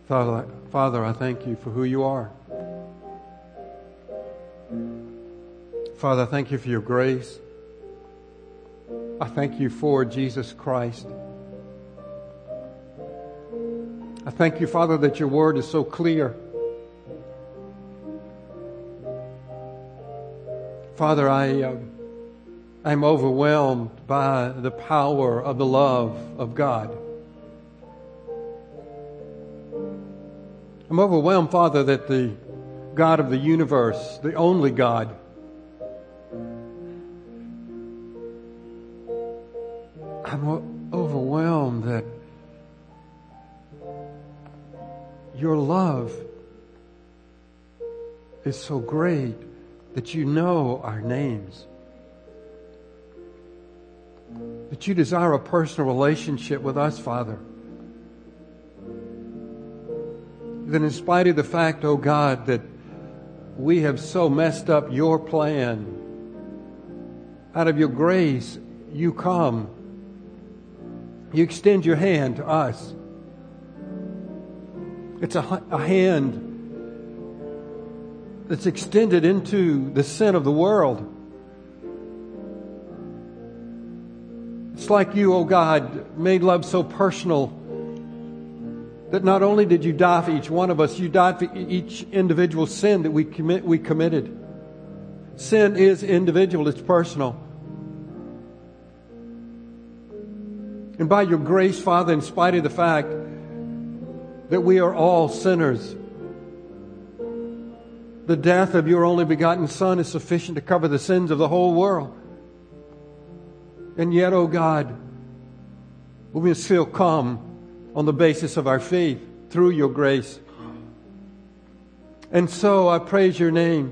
Father, I thank you for who you are. Father, I thank you for your grace. I thank you for Jesus Christ. I thank you, Father, that your word is so clear. Father, I'm overwhelmed by the power of the love of God. I'm overwhelmed, Father, that the God of the universe, the only God, I'm overwhelmed that your love is so great that you know our names. That you desire a personal relationship with us, Father. That in spite of the fact, oh God, that we have so messed up your plan, out of your grace, you come. You extend your hand to us. It's a hand that's extended into the sin of the world. It's like you, oh God, made love so personal that not only did you die for each one of us, you died for each individual sin that we committed. Sin is individual, it's personal. And by your grace, Father, in spite of the fact that we are all sinners, the death of your only begotten Son is sufficient to cover the sins of the whole world. And yet, oh God, we still come on the basis of our faith through your grace. And so I praise your name.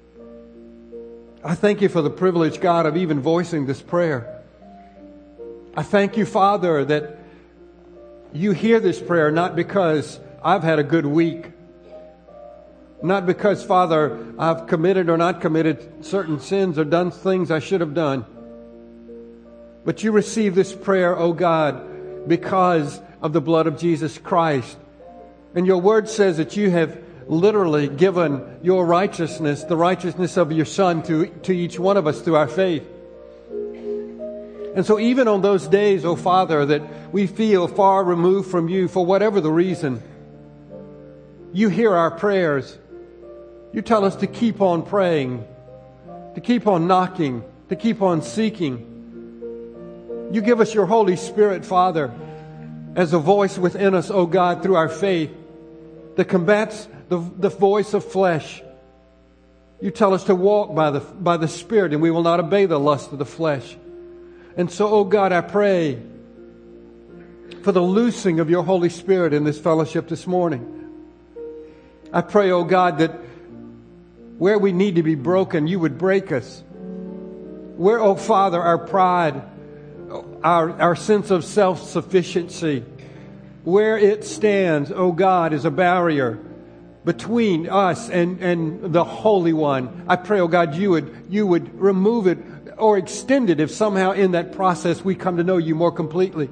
I thank you for the privilege, God, of even voicing this prayer. I thank you, Father, that you hear this prayer not because I've had a good week, not because, Father, I've committed or not committed certain sins or done things I should have done. But you receive this prayer, oh God, because of the blood of Jesus Christ. And your word says that you have literally given your righteousness, the righteousness of your Son, to each one of us through our faith. And so even on those days, oh Father, that we feel far removed from you for whatever the reason, you hear our prayers. You tell us to keep on praying, to keep on knocking, to keep on seeking. You give us your Holy Spirit, Father, as a voice within us, oh God, through our faith that combats the voice of flesh. You tell us to walk by the Spirit, and we will not obey the lust of the flesh. And so, oh God, I pray for the loosing of your Holy Spirit in this fellowship this morning. I pray, oh God, that where we need to be broken, you would break us. Where, oh Father, our pride, our sense of self-sufficiency, where it stands, oh God, is a barrier between us and the Holy One. I pray, oh God, you would remove it or extend it if somehow in that process we come to know you more completely.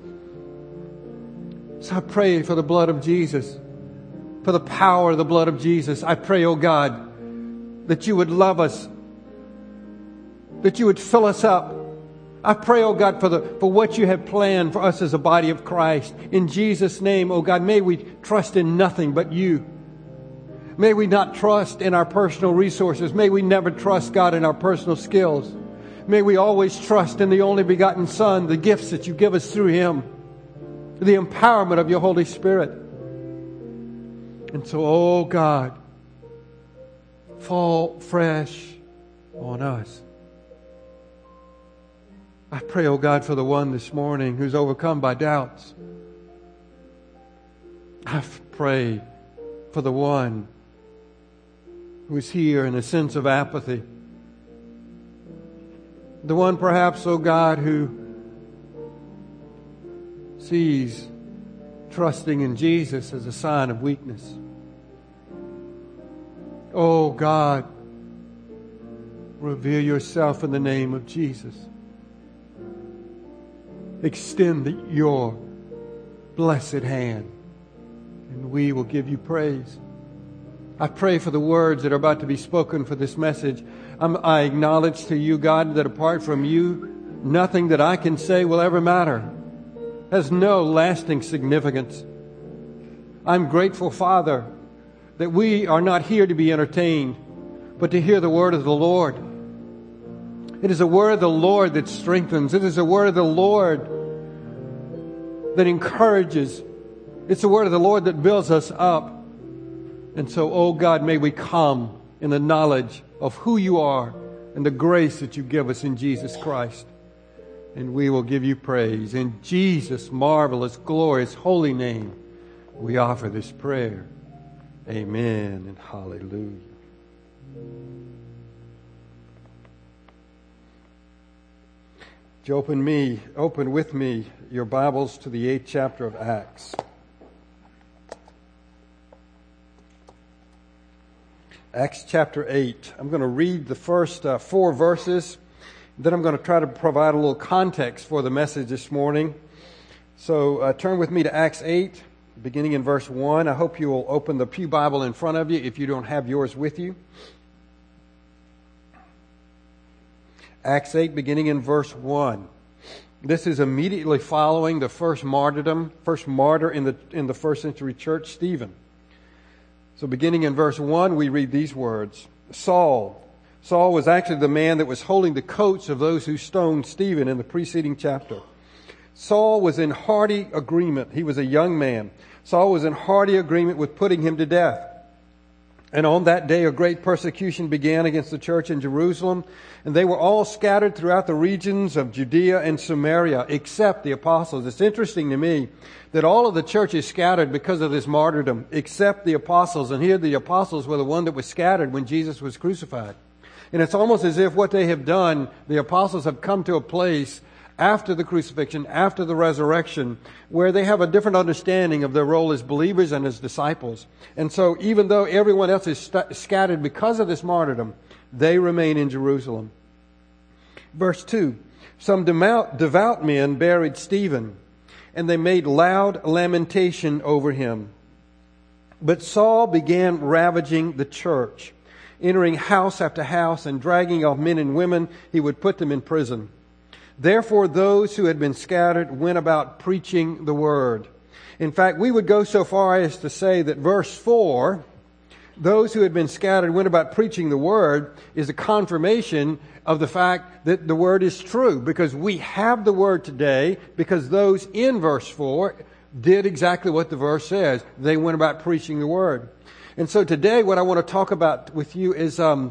So I pray for the blood of Jesus, for the power of the blood of Jesus. I pray, oh God, that you would love us, that you would fill us up. I pray, oh God, for what you have planned for us as a body of Christ. In Jesus' name, oh God, may we trust in nothing but you. May we not trust in our personal resources. May we never trust, God, in our personal skills. May we always trust in the only begotten Son, the gifts that you give us through Him, the empowerment of your Holy Spirit. And so, oh God, fall fresh on us. I pray, oh God, for the one this morning who's overcome by doubts. I pray for the one who is here in a sense of apathy. The one perhaps, oh God, who sees trusting in Jesus as a sign of weakness. Oh God, reveal yourself in the name of Jesus. Extend your blessed hand and we will give you praise. I pray for the words that are about to be spoken for this message. I acknowledge to you, God, that apart from you, nothing that I can say will ever matter. Has no lasting significance. I'm grateful, Father, that we are not here to be entertained, but to hear the word of the Lord. It is the word of the Lord that strengthens. It is the word of the Lord that encourages. It's the word of the Lord that builds us up. And so, oh God, may we come in the knowledge of who you are and the grace that you give us in Jesus Christ. And we will give you praise. In Jesus' marvelous, glorious, holy name, we offer this prayer. Amen and hallelujah. Would you open with me your Bibles to the 8th chapter of Acts. Acts chapter 8. I'm going to read the first 4 verses. Then I'm going to try to provide a little context for the message this morning. So turn with me to Acts 8, beginning in verse 1. I hope you will open the Pew Bible in front of you if you don't have yours with you. Acts 8, beginning in verse 1. This is immediately following the first martyr in the first century church, Stephen. So beginning in verse 1, we read these words. Saul was actually the man that was holding the coats of those who stoned Stephen in the preceding chapter. Saul was in hearty agreement. He was a young man. Saul was in hearty agreement with putting him to death. And on that day, a great persecution began against the church in Jerusalem, and they were all scattered throughout the regions of Judea and Samaria, except the apostles. It's interesting to me that all of the church is scattered because of this martyrdom, except the apostles. And here the apostles were the one that was scattered when Jesus was crucified. And it's almost as if what they have done, the apostles have come to a place after the crucifixion, after the resurrection, where they have a different understanding of their role as believers and as disciples. And so even though everyone else is scattered because of this martyrdom, they remain in Jerusalem. Verse 2, some devout men buried Stephen, and they made loud lamentation over him. But Saul began ravaging the church, entering house after house and dragging off men and women. He would put them in prison. Therefore, those who had been scattered went about preaching the word. In fact, we would go so far as to say that verse 4, those who had been scattered went about preaching the word, is a confirmation of the fact that the word is true. Because we have the word today, because those in verse 4 did exactly what the verse says. They went about preaching the word. And so today what I want to talk about with you is our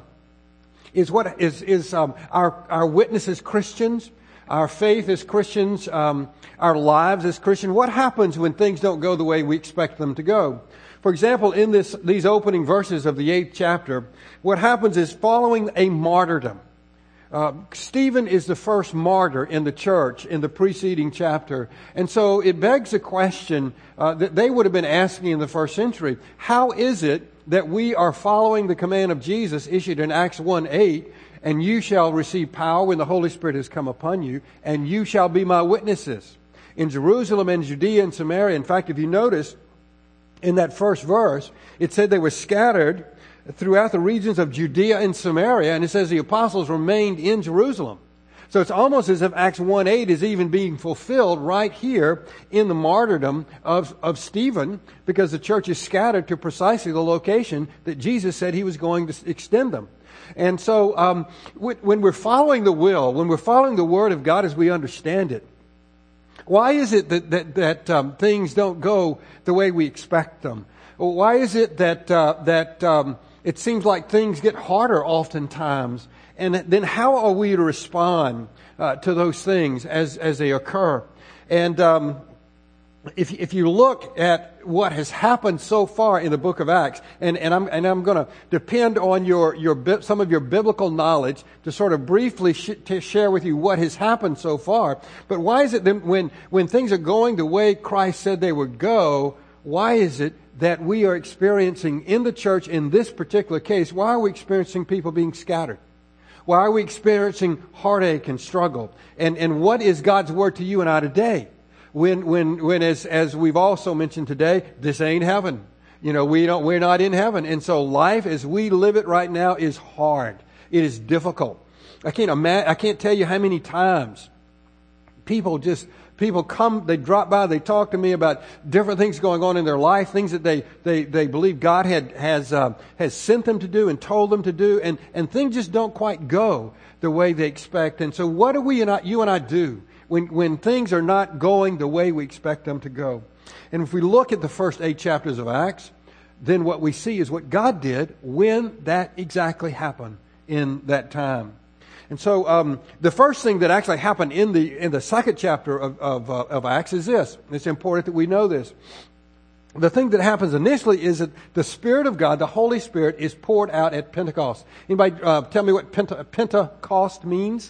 witness as Christians. Our faith as Christians, our lives as Christians. What happens when things don't go the way we expect them to go? For example, in these opening verses of the 8th chapter, what happens is following a martyrdom. Stephen is the first martyr in the church in the preceding chapter. And so it begs a question that they would have been asking in the first century. How is it that we are following the command of Jesus issued in Acts 1:8, and you shall receive power when the Holy Spirit has come upon you, and you shall be my witnesses in Jerusalem and Judea and Samaria. In fact, if you notice, in that first verse, it said they were scattered throughout the regions of Judea and Samaria, and it says the apostles remained in Jerusalem. So it's almost as if Acts 1:8 is even being fulfilled right here in the martyrdom of Stephen, because the church is scattered to precisely the location that Jesus said he was going to extend them. And so when we're following the will, when we're following the Word of God as we understand it, why is it that things don't go the way we expect them? Why is it that it seems like things get harder oftentimes? And then how are we to respond to those things as they occur? And if you look at what has happened so far in the book of Acts, and I'm going to depend on some of your biblical knowledge to sort of briefly to share with you what has happened so far. But why is it that when things are going the way Christ said they would go, why is it that we are experiencing in the church in this particular case, why are we experiencing people being scattered? Why are we experiencing heartache and struggle? And what is God's word to you and I today? when as we've also mentioned today, this ain't heaven. We're not in heaven. And so life as we live it right now is hard. It is difficult. I can't tell you how many times people come, they drop by, they talk to me about different things going on in their life, things that they believe God has sent them to do and told them to do, and things just don't quite go the way they expect. And so what do you and I do when things are not going the way we expect them to go? And if we look at the first 8 chapters of Acts, then what we see is what God did when that exactly happened in that time. And so the first thing that actually happened in the second chapter of Acts is this. It's important that we know this. The thing that happens initially is that the Spirit of God, the Holy Spirit, is poured out at Pentecost. Anybody tell me what Pentecost means?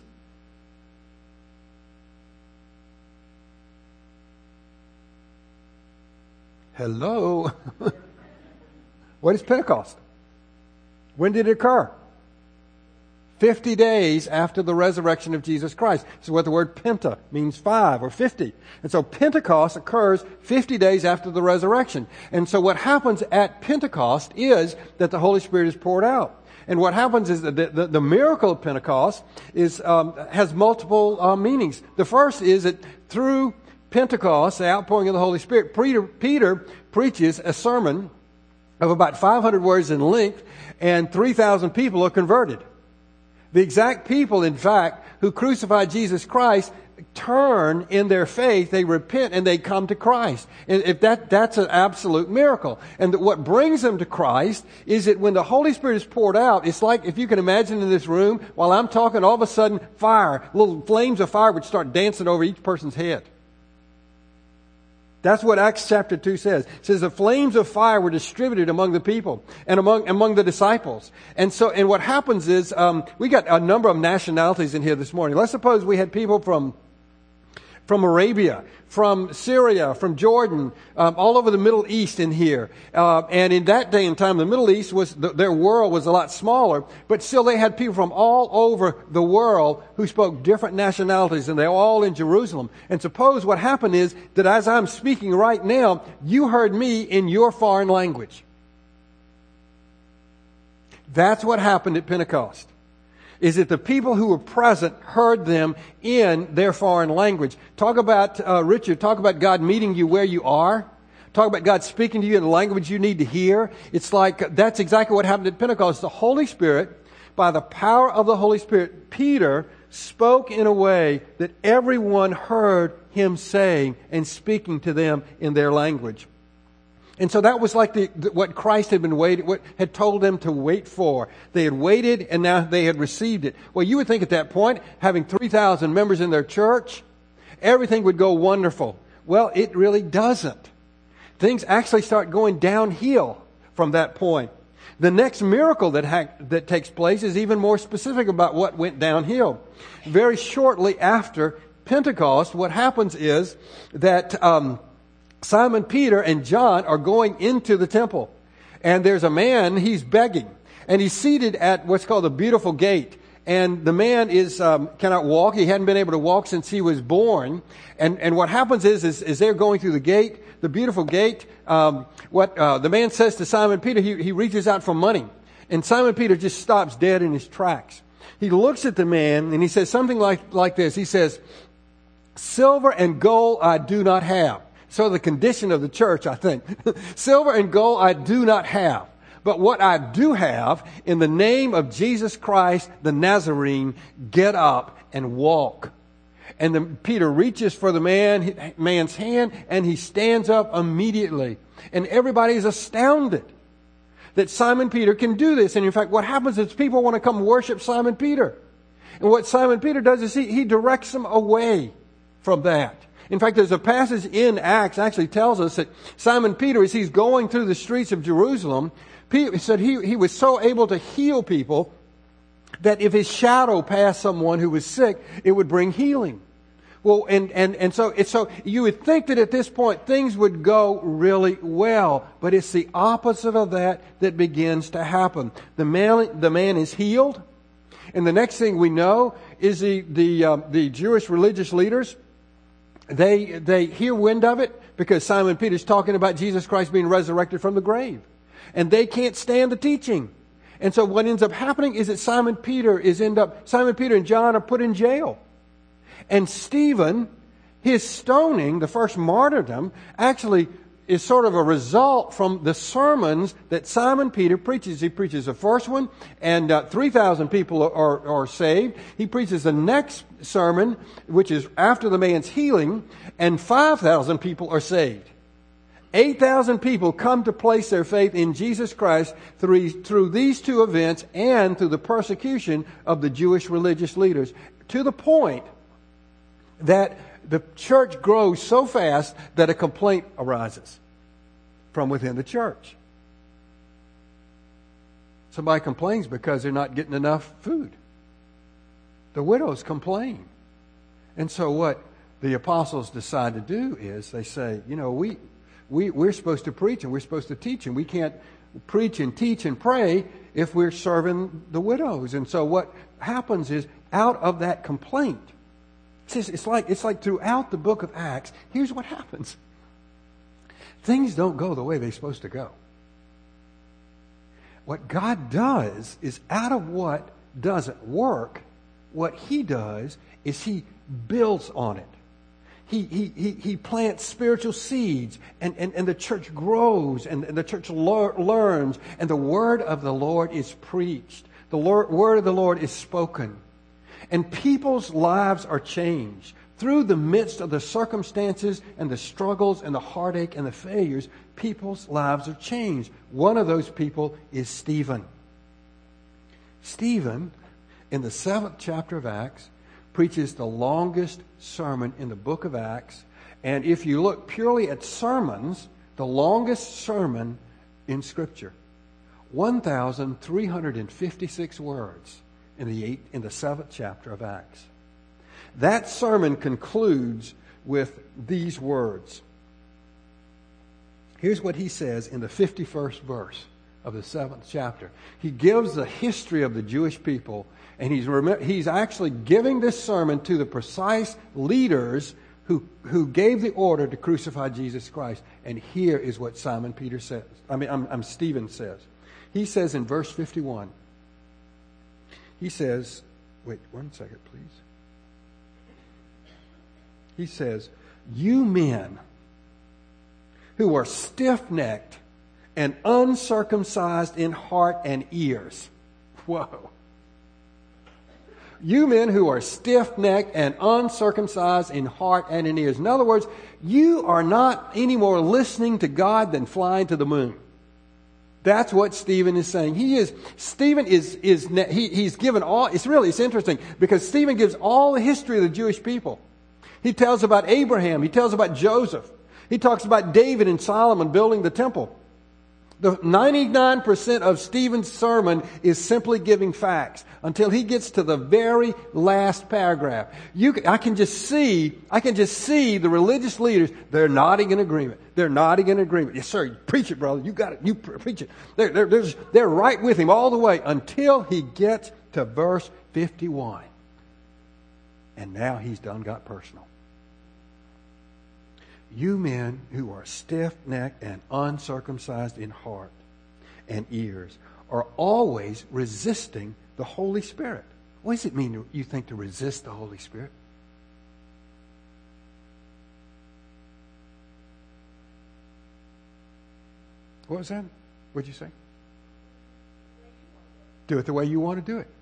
Hello? What is Pentecost? When did it occur? 50 days after the resurrection of Jesus Christ. This is what the word penta means, 5 or 50. And so Pentecost occurs 50 days after the resurrection. And so what happens at Pentecost is that the Holy Spirit is poured out. And what happens is that the miracle of Pentecost has multiple meanings. The first is that through Pentecost, the outpouring of the Holy Spirit, Peter preaches a sermon of about 500 words in length, and 3,000 people are converted. The exact people, in fact, who crucified Jesus Christ turn in their faith, they repent, and they come to Christ. And if that's an absolute miracle. And what brings them to Christ is that when the Holy Spirit is poured out, it's like, if you can imagine in this room, while I'm talking, all of a sudden little flames of fire would start dancing over each person's head. That's what Acts chapter 2 says. It says the flames of fire were distributed among the people and among the disciples. And what happens is, we got a number of nationalities in here this morning. Let's suppose we had people from Arabia, from Syria, from Jordan, all over the Middle East in here. And in that day and time, the Middle East their world was a lot smaller, but still they had people from all over the world who spoke different nationalities, and they're all in Jerusalem. And suppose what happened is that as I'm speaking right now, you heard me in your foreign language. That's what happened at Pentecost. Is that the people who were present heard them in their foreign language. Talk about, Richard, talk about God meeting you where you are. Talk about God speaking to you in the language you need to hear. It's like, that's exactly what happened at Pentecost. The Holy Spirit, by the power of the Holy Spirit, Peter spoke in a way that everyone heard him saying and speaking to them in their language. And so that was like what Christ had what had told them to wait for. They had waited, and now they had received it. Well, you would think at that point, having 3,000 members in their church, everything would go wonderful. Well, it really doesn't. Things actually start going downhill from that point. The next miracle that takes place is even more specific about what went downhill. Very shortly after Pentecost, what happens is that Simon Peter and John are going into the temple. And there's a man, he's begging. And he's seated at what's called the Beautiful Gate. And the man cannot walk. He hadn't been able to walk since he was born. And what happens is they're going through the gate, the Beautiful Gate, the man says to Simon Peter, he reaches out for money. And Simon Peter just stops dead in his tracks. He looks at the man and he says something like this. He says, "Silver and gold I do not have." So the condition of the church, I think. "Silver and gold I do not have. But what I do have, in the name of Jesus Christ the Nazarene, get up and walk." And then Peter reaches for the man's hand, and he stands up immediately. And everybody is astounded that Simon Peter can do this. And in fact, what happens is people want to come worship Simon Peter. And what Simon Peter does is he directs them away from that. In fact, there's a passage in Acts actually tells us that Simon Peter, as he's going through the streets of Jerusalem, he said he was so able to heal people that if his shadow passed someone who was sick, it would bring healing. Well, and so you would think that at this point things would go really well, but it's the opposite of that begins to happen. The man is healed, and the next thing we know is the Jewish religious leaders they hear wind of it because Simon Peter's talking about Jesus Christ being resurrected from the grave. And they can't stand the teaching. And so what ends up happening is that Simon Peter and John are put in jail. And Stephen, his stoning, the first martyrdom, actually is sort of a result from the sermons that Simon Peter preaches. He preaches the first one, and 3,000 people are saved. He preaches the next sermon, which is after the man's healing, and 5,000 people are saved. 8,000 people come to place their faith in Jesus Christ through these two events and through the persecution of the Jewish religious leaders, to the point that the church grows so fast that a complaint arises from within the church. Somebody complains because they're not getting enough food. The widows complain. And so what the apostles decide to do is they say, we're supposed to preach and we're supposed to teach, and we can't preach and teach and pray if we're serving the widows. And so what happens is, out of that complaint, it's like throughout the book of Acts, here's what happens. Things don't go the way they're supposed to go. What God does is, out of what doesn't work, what He does is He builds on it. He plants spiritual seeds, and the church grows, and the church learns, and the word of the Lord is preached. The word of the Lord is spoken. And people's lives are changed. Through the midst of the circumstances and the struggles and the heartache and the failures, people's lives are changed. One of those people is Stephen. Stephen, in the 7th chapter of Acts, preaches the longest sermon in the book of Acts. And if you look purely at sermons, the longest sermon in Scripture. 1,356 words in the 7th chapter of Acts. That sermon concludes with these words. Here's what he says in the 51st verse of the 7th chapter. He gives the history of the Jewish people, and he's actually giving this sermon to the precise leaders who gave the order to crucify Jesus Christ. And here is what Stephen says. He says in verse 51, he says, wait 1 second, please. He says, "You men who are stiff-necked and uncircumcised in heart and ears." Whoa. You men who are stiff-necked and uncircumcised in heart and in ears. In other words, you are not any more listening to God than flying to the moon. That's what Stephen is saying. He's given all, it's interesting because Stephen gives all the history of the Jewish people. He tells about Abraham. He tells about Joseph. He talks about David and Solomon building the temple. The 99% of Stephen's sermon is simply giving facts until he gets to the very last paragraph. I can just see the religious leaders. They're nodding in agreement. They're nodding in agreement. Yes, sir. Preach it, brother. You got it. You preach it. They're right with him all the way until he gets to verse 51. And now he's done got personal. You men who are stiff-necked and uncircumcised in heart and ears are always resisting the Holy Spirit. What does it mean, you think, to resist the Holy Spirit? What was that? What did you say? Do it the way you want to do it.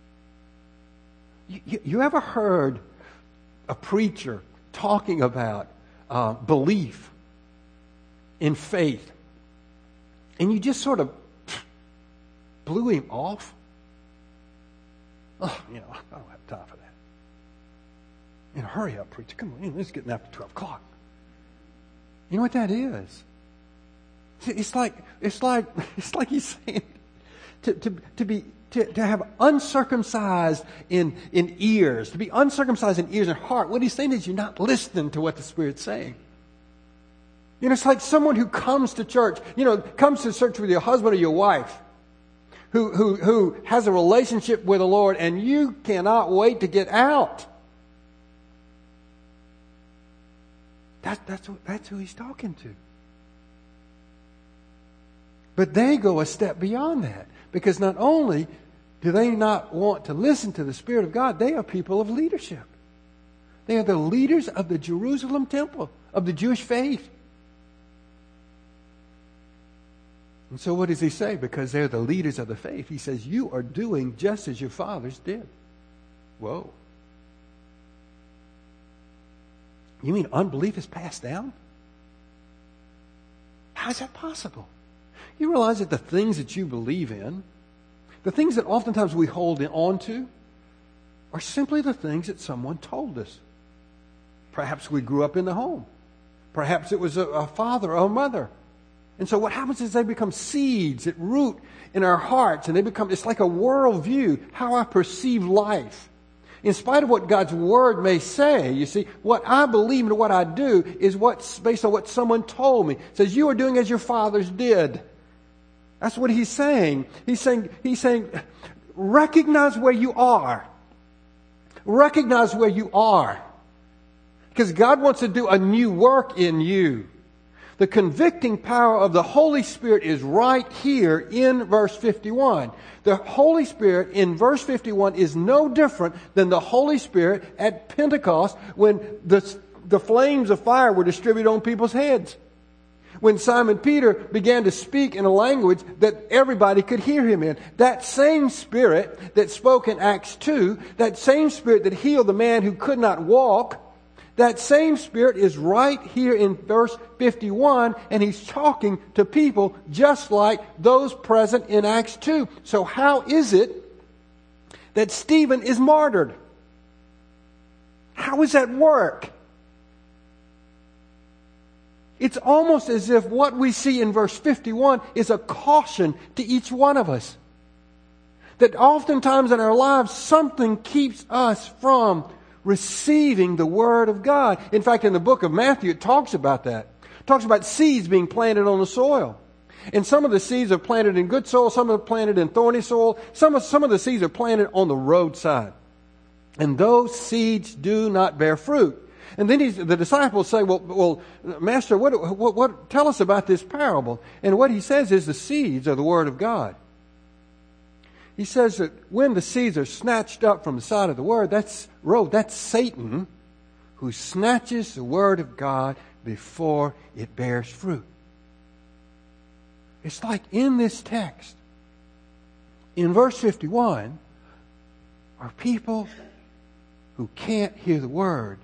You ever heard a preacher talking about belief in faith, and you just sort of blew him off? Oh, I don't have time for that. Hurry up, preacher. Come on, it's getting after 12 o'clock. You know what that is? It's like he's saying to have uncircumcised in ears, to be uncircumcised in ears and heart. What he's saying is you're not listening to what the Spirit's saying. It's like someone who comes to church, comes to church with your husband or your wife, who has a relationship with the Lord, and you cannot wait to get out. That's who he's talking to. But they go a step beyond that, because not only do they not want to listen to the Spirit of God, they are people of leadership. They are the leaders of the Jerusalem temple, of the Jewish faith. And so what does he say? Because they're the leaders of the faith. He says, you are doing just as your fathers did. Whoa. You mean unbelief is passed down? How is that possible? You realize that the things that you believe in, the things that oftentimes we hold on to, are simply the things that someone told us. Perhaps we grew up in the home. Perhaps it was a father or a mother. And so what happens is they become seeds that root in our hearts, and it's like a worldview, how I perceive life. In spite of what God's Word may say, you see, what I believe and what I do is what's based on what someone told me. It says, you are doing as your fathers did. That's what he's saying. He's saying, recognize where you are. Recognize where you are. Because God wants to do a new work in you. The convicting power of the Holy Spirit is right here in verse 51. The Holy Spirit in verse 51 is no different than the Holy Spirit at Pentecost when the flames of fire were distributed on people's heads. When Simon Peter began to speak in a language that everybody could hear him in. That same Spirit that spoke in Acts 2, that same Spirit that healed the man who could not walk, that same Spirit is right here in verse 51, and he's talking to people just like those present in Acts 2. So how is it that Stephen is martyred? How does that work? It's almost as if what we see in verse 51 is a caution to each one of us. That oftentimes in our lives, something keeps us from receiving the Word of God. In fact, in the book of Matthew, it talks about that. It talks about seeds being planted on the soil. And some of the seeds are planted in good soil, some are planted in thorny soil, some of the seeds are planted on the roadside. And those seeds do not bear fruit. And then the disciples say, well, Master, what? Tell us about this parable. And what he says is the seeds are the Word of God. He says that when the seeds are snatched up from the side of the Word, that's Satan who snatches the Word of God before it bears fruit. It's like in this text, in verse 51, are people who can't hear the Word.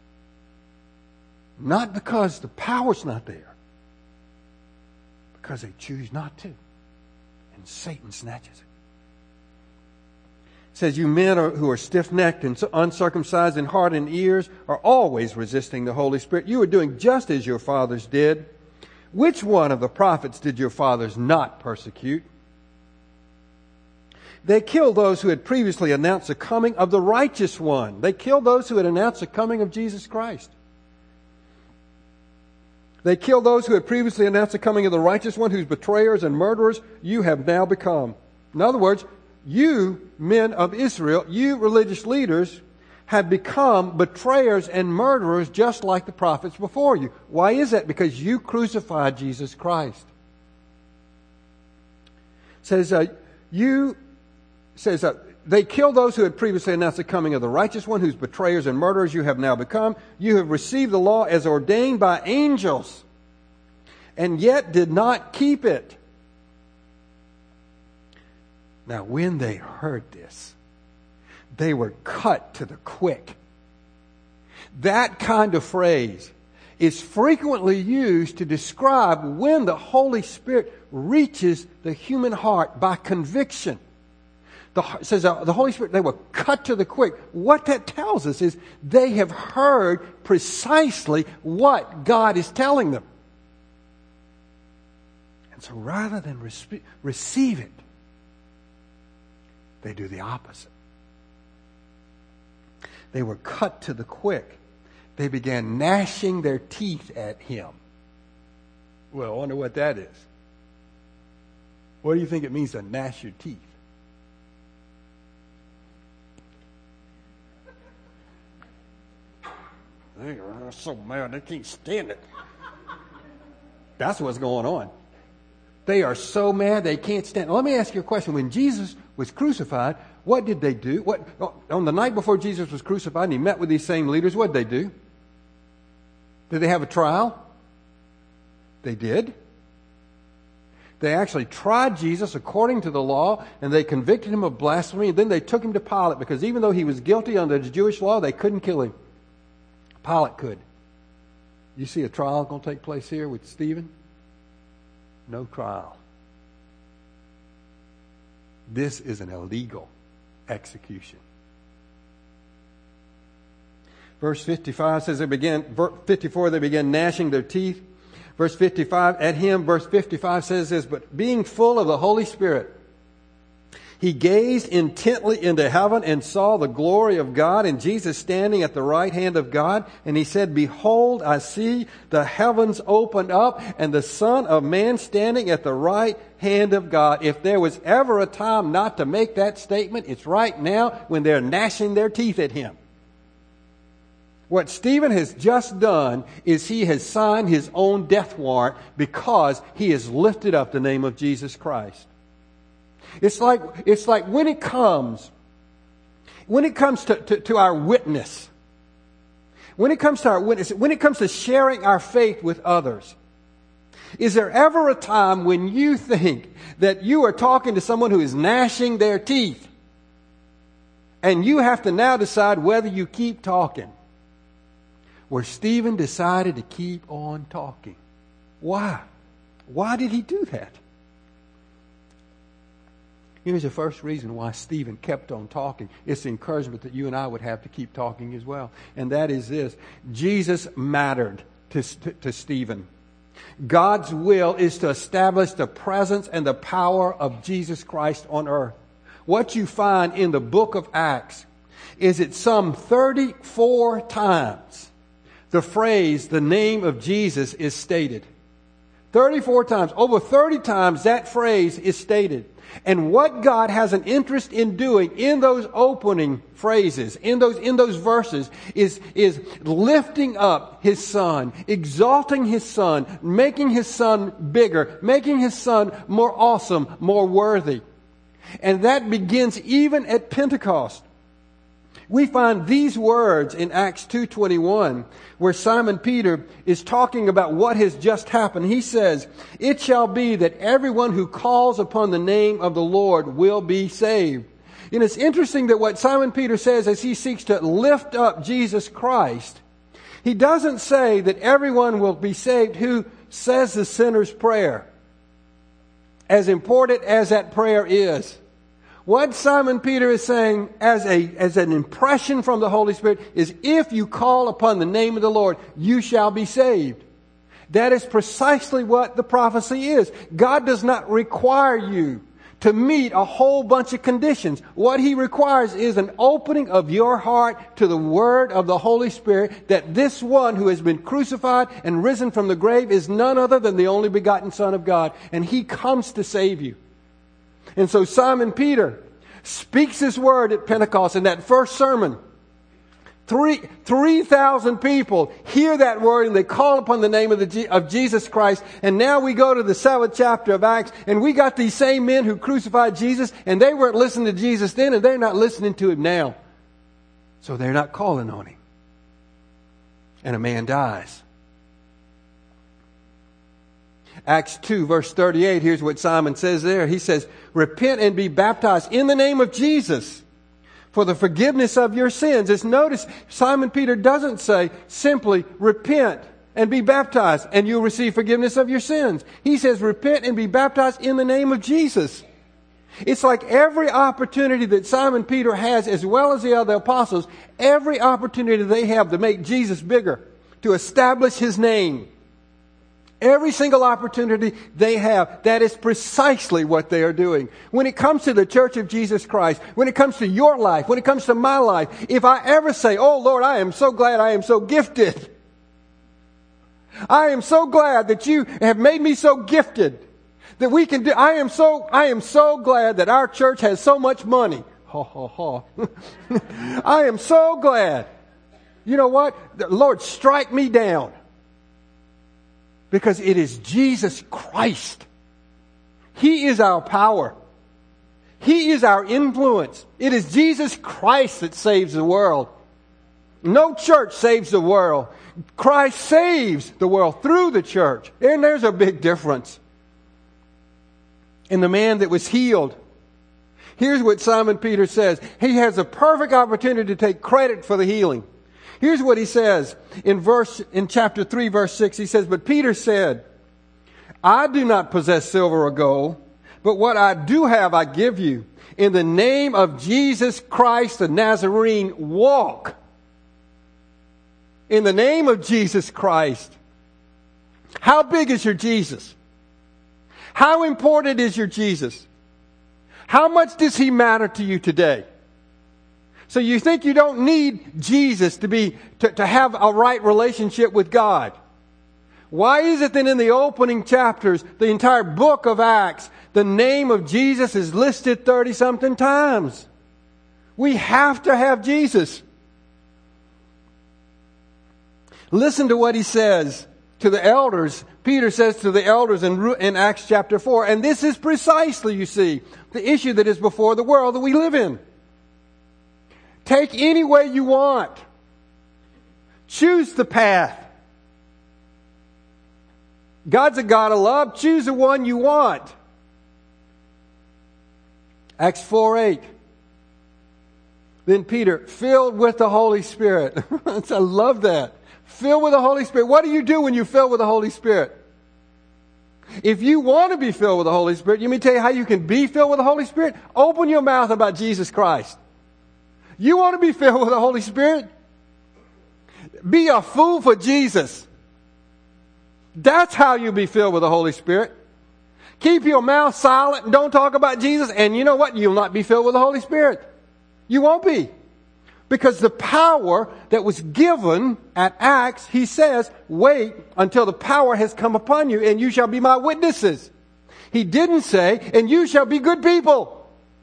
Not because the power's not there, because they choose not to. And Satan snatches it. It says, you men who are stiff-necked and uncircumcised in heart and ears are always resisting the Holy Spirit. You are doing just as your fathers did. Which one of the prophets did your fathers not persecute? They killed those who had previously announced the coming of the righteous one. They killed those who had announced the coming of Jesus Christ. They killed those who had previously announced the coming of the righteous one, whose betrayers and murderers you have now become. In other words, you men of Israel, you religious leaders, have become betrayers and murderers just like the prophets before you. Why is that? Because you crucified Jesus Christ. It says, they killed those who had previously announced the coming of the righteous one, whose betrayers and murderers you have now become. You have received the law as ordained by angels, and yet did not keep it. Now, when they heard this, they were cut to the quick. That kind of phrase is frequently used to describe when the Holy Spirit reaches the human heart by conviction. It says the Holy Spirit, they were cut to the quick. What that tells us is they have heard precisely what God is telling them. And so rather than receive it, they do the opposite. They were cut to the quick. They began gnashing their teeth at him. Well, I wonder what that is. What do you think it means to gnash your teeth? They're so mad they can't stand it. That's what's going on. They are so mad they can't stand it. Let me ask you a question. When Jesus was crucified, what did they do? On the night before Jesus was crucified and he met with these same leaders, what did they do? Did they have a trial? They did. They actually tried Jesus according to the law, and they convicted him of blasphemy, and then they took him to Pilate, because even though he was guilty under the Jewish law, they couldn't kill him. Pilate could. You see a trial going to take place here with Stephen? No trial. This is an illegal execution. Verse 55 says 54, they began gnashing their teeth. Verse 55, at him, verse 55 says this, but being full of the Holy Spirit, he gazed intently into heaven and saw the glory of God and Jesus standing at the right hand of God. And he said, behold, I see the heavens opened up and the Son of Man standing at the right hand of God. If there was ever a time not to make that statement, it's right now when they're gnashing their teeth at him. What Stephen has just done is he has signed his own death warrant because he has lifted up the name of Jesus Christ. It's like when it comes to our witness, when it comes to sharing our faith with others, is there ever a time when you think that you are talking to someone who is gnashing their teeth and you have to now decide whether you keep talking? Where Stephen decided to keep on talking. Why? Why did he do that? Here's the first reason why Stephen kept on talking. It's the encouragement that you and I would have to keep talking as well. And that is this. Jesus mattered to Stephen. God's will is to establish the presence and the power of Jesus Christ on earth. What you find in the book of Acts is that some 34 times the phrase, the name of Jesus, is stated. 34 times. Over 30 times that phrase is stated. And what God has an interest in doing in those opening phrases, in those verses, is lifting up His Son, exalting His Son, making His Son bigger, making His Son more awesome, more worthy. And that begins even at Pentecost. We find these words in Acts 2:21, where Simon Peter is talking about what has just happened. He says, "It shall be that everyone who calls upon the name of the Lord will be saved." And it's interesting that what Simon Peter says as he seeks to lift up Jesus Christ, he doesn't say that everyone will be saved who says the sinner's prayer, as important as that prayer is. What Simon Peter is saying as an impression from the Holy Spirit is, if you call upon the name of the Lord, you shall be saved. That is precisely what the prophecy is. God does not require you to meet a whole bunch of conditions. What He requires is an opening of your heart to the Word of the Holy Spirit, that this one who has been crucified and risen from the grave is none other than the only begotten Son of God. And He comes to save you. And so Simon Peter speaks His word at Pentecost in that first sermon. 3,000 people hear that word and they call upon the name of Jesus Christ. And now we go to the 7th chapter of Acts, and we got these same men who crucified Jesus, and they weren't listening to Jesus then, and they're not listening to Him now. So they're not calling on Him. And a man dies. Acts 2 verse 38, here's what Simon says there. He says, "Repent and be baptized in the name of Jesus for the forgiveness of your sins." It's notice Simon Peter doesn't say simply repent and be baptized and you'll receive forgiveness of your sins. He says repent and be baptized in the name of Jesus. It's like every opportunity that Simon Peter has, as well as the other apostles, every opportunity they have to make Jesus bigger, to establish His name. Every single opportunity they have, that is precisely what they are doing. When it comes to the Church of Jesus Christ, when it comes to your life, when it comes to my life, if I ever say, "Oh Lord, I am so glad I am so gifted. I am so glad that you have made me so gifted that we can do, I am so glad that our church has so much money." Ha ha ha. I am so glad you know what? Lord, strike me down. Because it is Jesus Christ. He is our power. He is our influence. It is Jesus Christ that saves the world. No church saves the world. Christ saves the world through the church. And there's a big difference. In the man that was healed, here's what Simon Peter says. He has a perfect opportunity to take credit for the healing. Here's what he says in chapter 3, verse 6. He says, "But Peter said, I do not possess silver or gold, but what I do have I give you. In the name of Jesus Christ the Nazarene, walk." In the name of Jesus Christ. How big is your Jesus? How important is your Jesus? How much does He matter to you today? So you think you don't need Jesus to have a right relationship with God. Why is it that in the opening chapters, the entire book of Acts, the name of Jesus is listed 30-something times? We have to have Jesus. Listen to what he says to the elders. Peter says to the elders in Acts chapter 4, and this is precisely, you see, the issue that is before the world that we live in. Take any way you want. Choose the path. God's a God of love. Choose the one you want. Acts 4:8. Then Peter, filled with the Holy Spirit. I love that. Filled with the Holy Spirit. What do you do when you're filled with the Holy Spirit? If you want to be filled with the Holy Spirit, let me tell you how you can be filled with the Holy Spirit. Open your mouth about Jesus Christ. You want to be filled with the Holy Spirit? Be a fool for Jesus. That's how you be filled with the Holy Spirit. Keep your mouth silent and don't talk about Jesus. And you know what? You'll not be filled with the Holy Spirit. You won't be. Because the power that was given at Acts, he says, wait until the power has come upon you and you shall be my witnesses. He didn't say, and you shall be good people.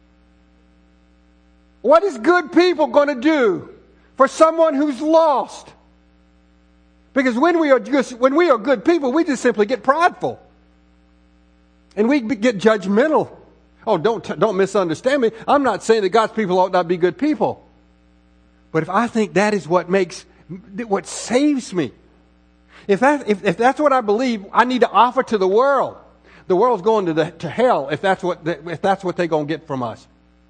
What is good people going to do for someone who's lost? Because when we are good people, we just simply get prideful. And we get judgmental. Oh, don't misunderstand me. I'm not saying that God's people ought not be good people. But if I think that is what saves me, if that's what I believe, I need to offer to the world. The world's going to hell if that's what they're going to get from us.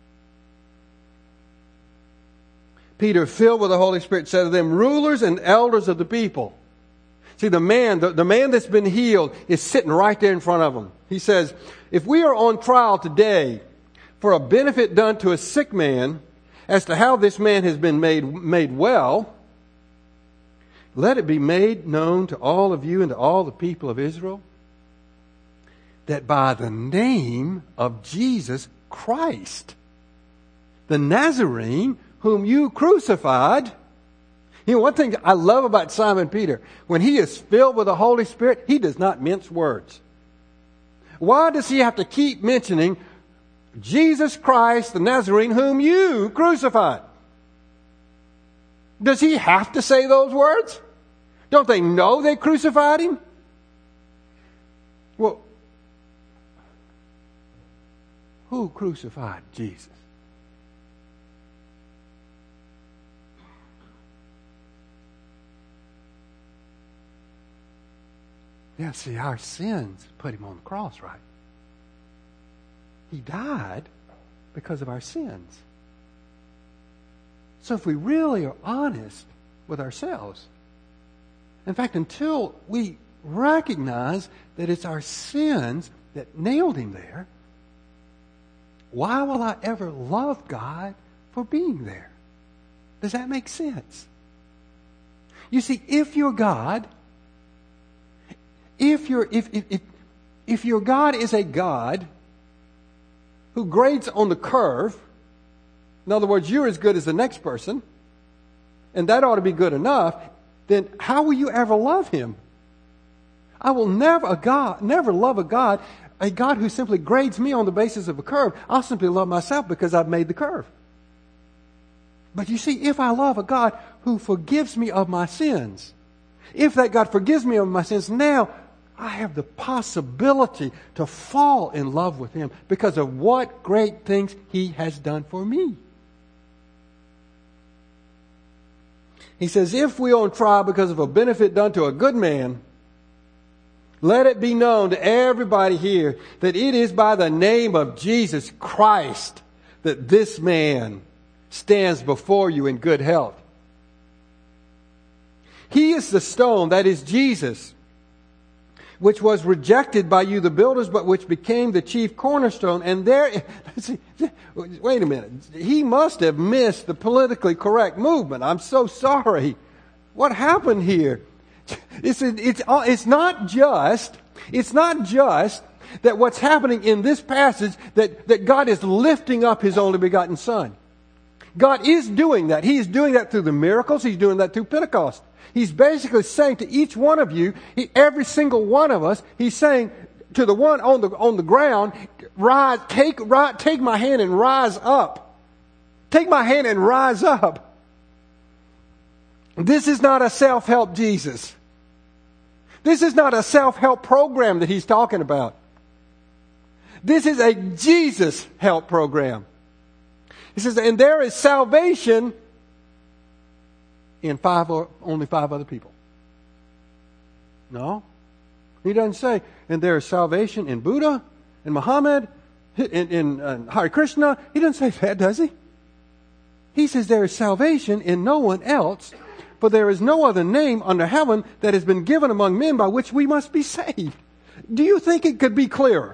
Peter, filled with the Holy Spirit, said to them, rulers and elders of the people. See, the man that's been healed is sitting right there in front of them. He says, if we are on trial today for a benefit done to a sick man, as to how this man has been made well, let it be made known to all of you and to all the people of Israel that by the name of Jesus Christ, the Nazarene, whom you crucified. You know, one thing I love about Simon Peter, when he is filled with the Holy Spirit, he does not mince words. Why does he have to keep mentioning Jesus Christ, the Nazarene, whom you crucified? Does he have to say those words? Don't they know they crucified him? Well, who crucified Jesus? Yeah, see, our sins put him on the cross, right? He died because of our sins. So if we really are honest with ourselves, in fact, until we recognize that it's our sins that nailed him there, why will I ever love God for being there? Does that make sense? You see, if you're God, if your God is a God who grades on the curve, in other words, you're as good as the next person, and that ought to be good enough, then how will you ever love him? I will never love a God who simply grades me on the basis of a curve. I'll simply love myself because I've made the curve. But you see, if I love a God who forgives me of my sins, if that God forgives me of my sins, now I have the possibility to fall in love with Him because of what great things He has done for me. He says, if we are on trial because of a benefit done to a good man, let it be known to everybody here that it is by the name of Jesus Christ that this man stands before you in good health. He is the stone, that is Jesus, which was rejected by you, the builders, but which became the chief cornerstone. And there, wait a minute. He must have missed the politically correct movement. I'm so sorry. What happened here? It's not just that what's happening in this passage, that God is lifting up His only begotten Son. God is doing that. He is doing that through the miracles. He's doing that through Pentecost. He's basically saying to each one of you, every single one of us, He's saying to the one on the ground, rise, take my hand and rise up. Take my hand and rise up. This is not a self-help Jesus. This is not a self-help program that He's talking about. This is a Jesus help program. He says, and there is salvation in only five other people. No. He doesn't say, and there is salvation in Buddha, in Muhammad, in Hare Krishna. He doesn't say that, does he? He says there is salvation in no one else, for there is no other name under heaven that has been given among men by which we must be saved. Do you think it could be clearer?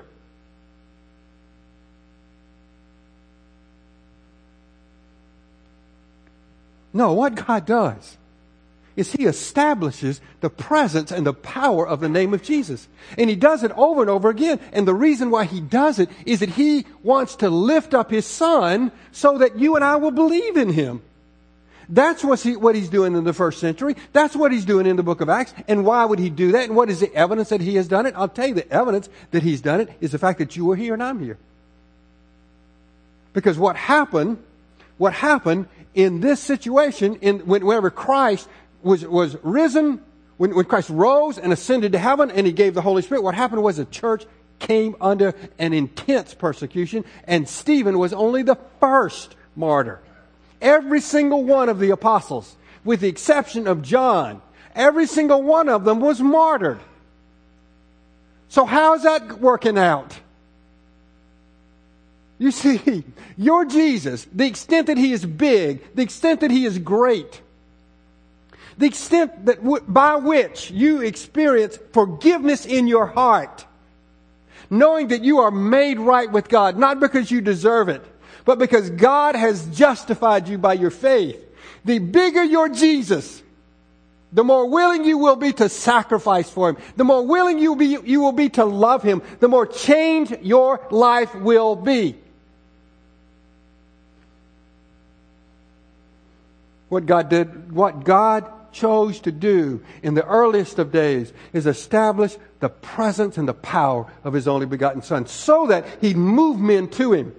No, what God does is He establishes the presence and the power of the name of Jesus. And He does it over and over again. And the reason why He does it is that He wants to lift up His Son so that you and I will believe in Him. That's what He's doing in the first century. That's what He's doing in the book of Acts. And why would He do that? And what is the evidence that He has done it? I'll tell you, the evidence that He's done it is the fact that you are here and I'm here. Because what happened in this situation, whenever Christ was risen, when Christ rose and ascended to heaven and He gave the Holy Spirit, what happened was the church came under an intense persecution, and Stephen was only the first martyr. Every single one of the apostles, with the exception of John, every single one of them was martyred. So how's that working out? You see, your Jesus, the extent that He is big, the extent that He is great, the extent that by which you experience forgiveness in your heart, knowing that you are made right with God, not because you deserve it, but because God has justified you by your faith. The bigger your Jesus, the more willing you will be to sacrifice for Him, the more willing you will be to love Him, the more changed your life will be. What God chose to do in the earliest of days is establish the presence and the power of His only begotten Son so that He'd move men to Him.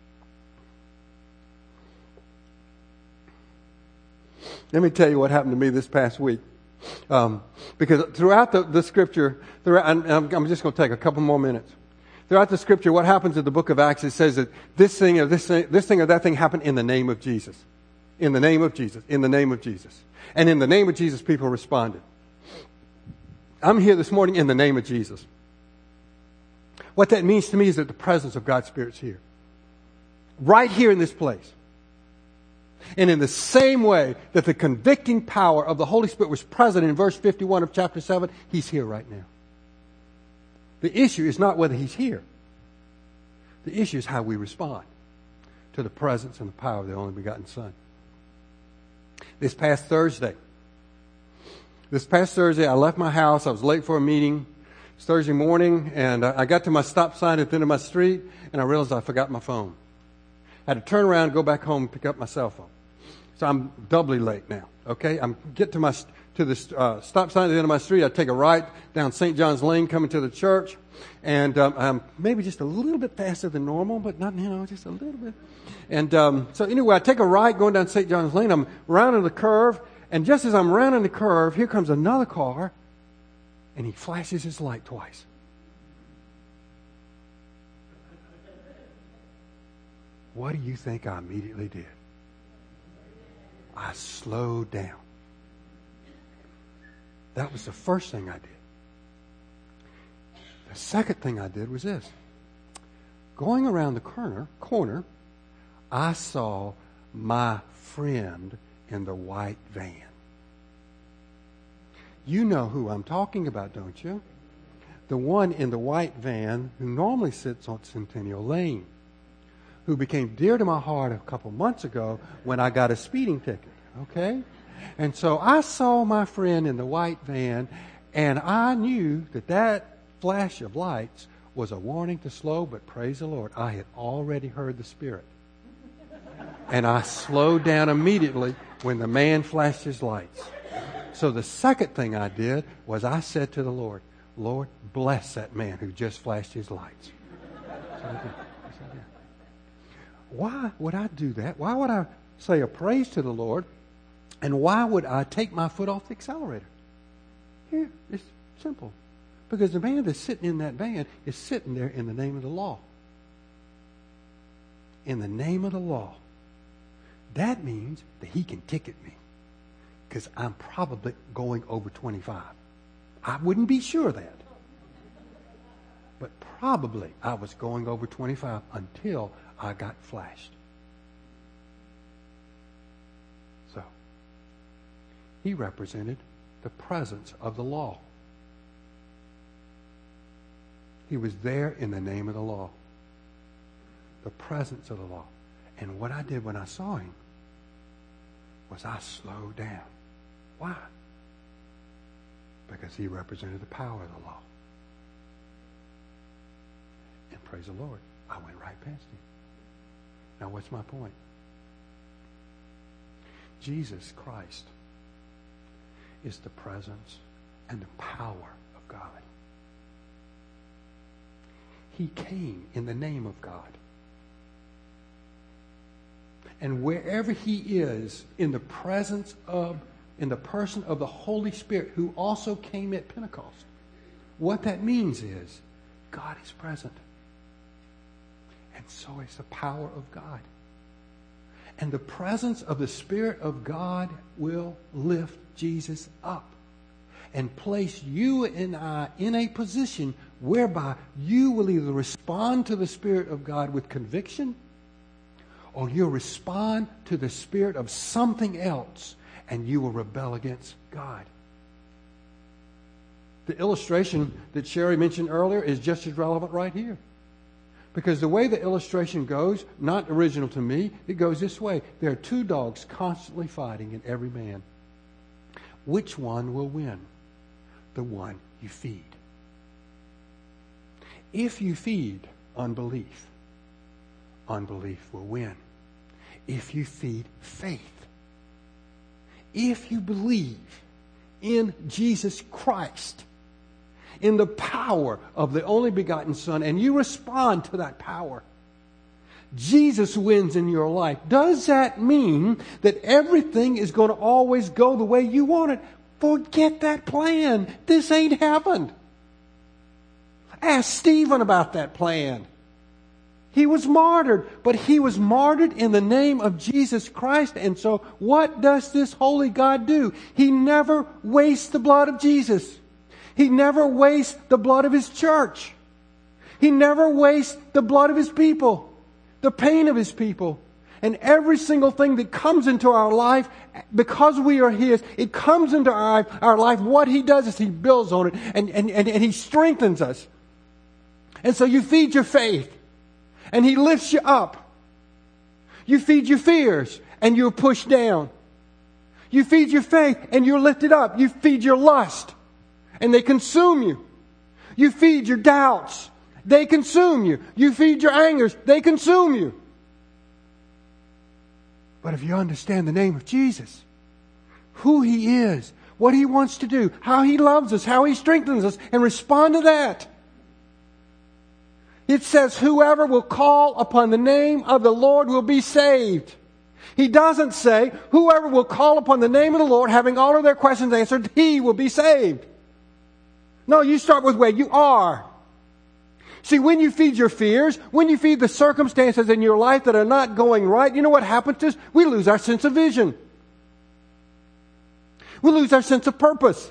Let me tell you what happened to me this past week. Because throughout the Scripture, and I'm just going to take a couple more minutes. Throughout the Scripture, what happens in the book of Acts, it says that this thing or that thing happened in the name of Jesus. In the name of Jesus. In the name of Jesus. And in the name of Jesus, people responded. I'm here this morning in the name of Jesus. What that means to me is that the presence of God's Spirit's here. Right here in this place. And in the same way that the convicting power of the Holy Spirit was present in verse 51 of chapter 7, He's here right now. The issue is not whether He's here. The issue is how we respond to the presence and the power of the only begotten Son. This past Thursday, I left my house. I was late for a meeting. It's Thursday morning, and I got to my stop sign at the end of my street, and I realized I forgot my phone. I had to turn around, go back home, and pick up my cell phone. So I'm doubly late now. Okay, I'm get to the stop sign at the end of my street. I take a right down St. John's Lane, coming to the church, and I'm maybe just a little bit faster than normal, but not just a little bit. And so anyway, I take a right going down St. John's Lane. I'm rounding the curve, and just as I'm rounding the curve, here comes another car, and he flashes his light twice. What do you think I immediately did? I slowed down. That was the first thing I did. The second thing I did was this. Going around the corner, I saw my friend in the white van. You know who I'm talking about, don't you? The one in the white van who normally sits on Centennial Lane, who became dear to my heart a couple months ago when I got a speeding ticket, okay? And so I saw my friend in the white van, and I knew that flash of lights was a warning to slow, but praise the Lord, I had already heard the Spirit. And I slowed down immediately when the man flashed his lights. So the second thing I did was I said to the Lord, Lord, bless that man who just flashed his lights. So I did. Why would I do that? Why would I say a praise to the Lord? And why would I take my foot off the accelerator? Here, it's simple. Because the man that's sitting in that van is sitting there in the name of the law. In the name of the law. That means that he can ticket me. Because I'm probably going over 25. I wouldn't be sure of that. But probably I was going over 25 until I got flashed. So, he represented the presence of the law. He was there in the name of the law. The presence of the law. And what I did when I saw him was I slowed down. Why? Because he represented the power of the law. And praise the Lord, I went right past him. Now, what's my point? Jesus Christ is the presence and the power of God. He came in the name of God. And wherever he is, in the person of the Holy Spirit, who also came at Pentecost, what that means is God is present. And so is the power of God. And the presence of the Spirit of God will lift Jesus up and place you and I in a position whereby you will either respond to the Spirit of God with conviction, or you'll respond to the spirit of something else and you will rebel against God. The illustration that Sherry mentioned earlier is just as relevant right here. Because the way the illustration goes, not original to me, it goes this way. There are two dogs constantly fighting in every man. Which one will win? The one you feed. If you feed unbelief, unbelief will win. If you feed faith, if you believe in Jesus Christ, in the power of the only begotten Son, and you respond to that power, Jesus wins in your life. Does that mean that everything is going to always go the way you want it? Forget that plan. This ain't happened. Ask Stephen about that plan. He was martyred, but he was martyred in the name of Jesus Christ. And so what does this holy God do? He never wastes the blood of Jesus. He never wastes the blood of his church. He never wastes the blood of his people, the pain of his people. And every single thing that comes into our life, because we are his, it comes into our life. What he does is he builds on it and he strengthens us. And so you feed your faith and he lifts you up. You feed your fears and you're pushed down. You feed your faith and you're lifted up. You feed your lust and they consume you. You feed your doubts. They consume you. You feed your angers. They consume you. But if you understand the name of Jesus, who He is, what He wants to do, how He loves us, how He strengthens us, and respond to that. It says, whoever will call upon the name of the Lord will be saved. He doesn't say, whoever will call upon the name of the Lord, having all of their questions answered, he will be saved. No, you start with where you are. See, when you feed your fears, when you feed the circumstances in your life that are not going right, you know what happens to us? We lose our sense of vision. We lose our sense of purpose.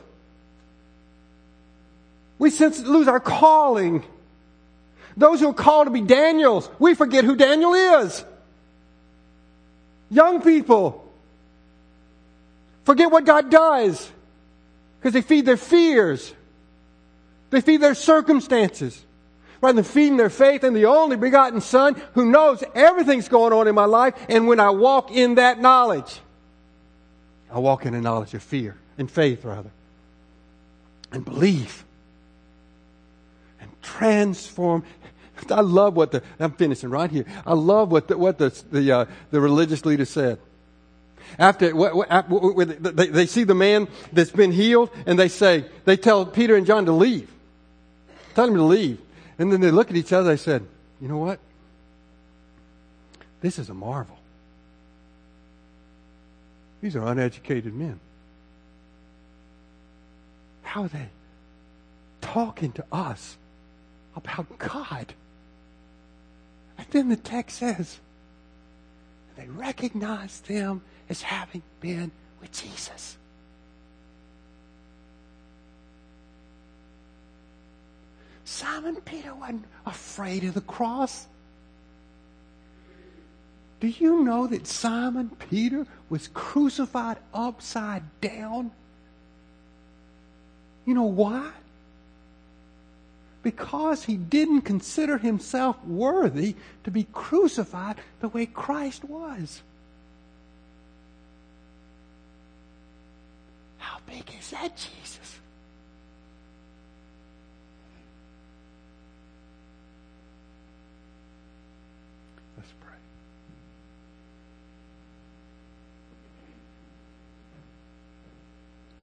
We lose our calling. Those who are called to be Daniels, we forget who Daniel is. Young people forget what God does because they feed their fears. They feed their circumstances rather than feeding their faith in the only begotten Son who knows everything's going on in my life. And when I walk in that knowledge, I walk in a knowledge of fear and faith rather, and belief, and transform. I love what I'm finishing right here. I love what the religious leader said. After they see the man that's been healed, and they tell Peter and John to leave. Tell them to leave. And then they look at each other, they said, you know what? This is a marvel. These are uneducated men. How are they talking to us about God? And then the text says, they recognized them as having been with Jesus. Simon Peter wasn't afraid of the cross. Do you know that Simon Peter was crucified upside down? You know why? Because he didn't consider himself worthy to be crucified the way Christ was. How big is that, Jesus? Let's pray.